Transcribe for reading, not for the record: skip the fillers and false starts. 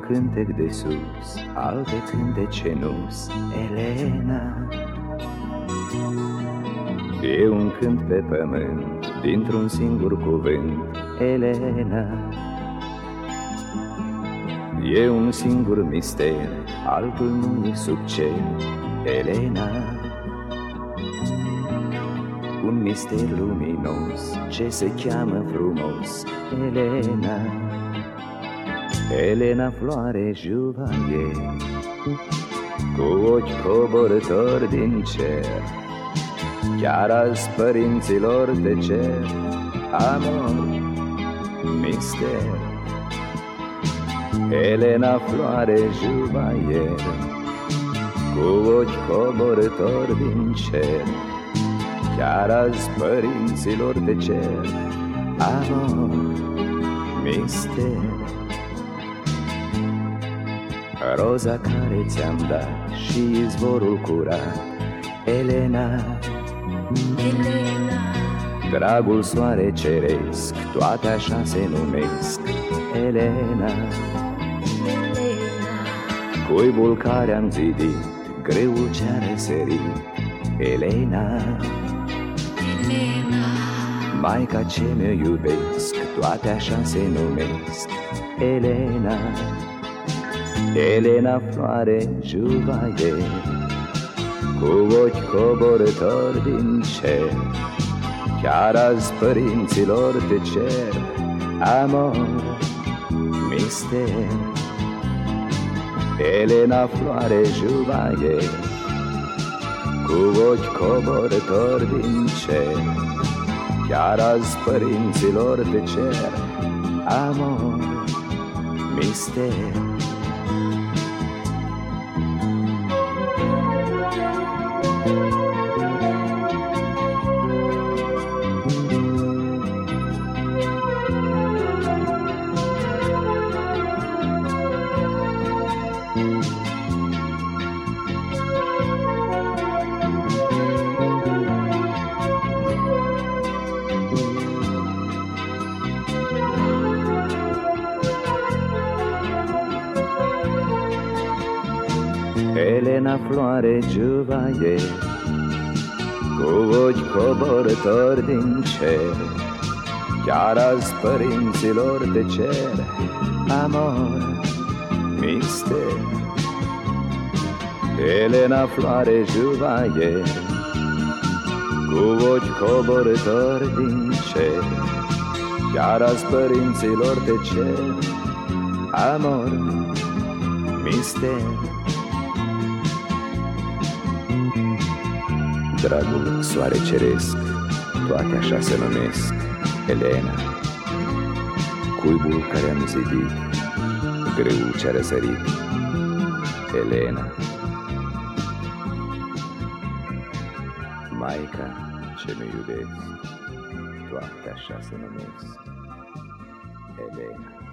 cântec de sus, alte cântece nu-s, Elena. E un cânt pe pământ, dintr-un singur cuvânt, Elena. E un singur mister, altul nu e sub cer, Elena. Un mister luminos, ce se cheamă frumos, Elena. Elena, floare juvaie, cu ochi coborători din cer. Chiar azi părinților te cer amor, mister. Elena, floare juvaier, cu ochi coborători din cer. Chiar azi părinților te cer amor, mister. Roza care ți-am dat și izvorul curat, Elena. Elena, dragul soare ceresc, toate așa se numesc, Elena. Elena, Cuibul care am zidit, greul ce-a răsărit, Elena. Elena, Maica ce mă iubesc, toate așa se numesc, Elena. Elena, floare juvaie, cu ochi coborători din cer. Chiar azi părinților te cer amor, mister. Elena, floare juvaie, cu ochi coborători din cer. Chiar azi părinților te cer amor, mister. Elena, floare juvaie, cu ochi coborători din cer. Chiar azi părinților te cer amor, mister. Elena, floare juvaie, cu ochi coborători din cer. Chiar azi părinților te cer amor, mister. Dragul soare ceresc, toate așa se numesc, Elena. Cuibul care am zidit, greul ce-a răsărit, Elena. Maica ce mă iubesc, toate așa se numesc, Elena.